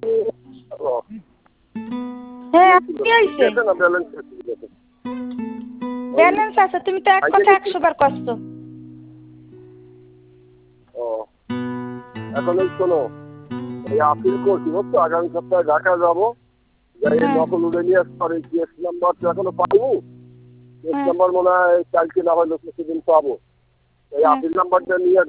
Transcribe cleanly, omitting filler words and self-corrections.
হ্যাঁ কি হইছে? আছে না ব্যালেন্স আছে? ব্যালেন্স আছে, তুমি তো এক কথা 100 বার কষ্ট। ও এখন এই শোনো, এই আপিল করছি বুঝছো, আগামী সপ্তাহে ঢাকা যাবো, যাই হ্যাঁ নকল উড়ে নিয়ে আসতে পারি। কেস নাম্বার তো এখনো পাইনি, কেস হ্যাঁ নাম্বার মনে হয় কালকে না হলে কিছুদিন পাবো। এই হ্যাঁ আপিল নাম্বারটা নিয়ে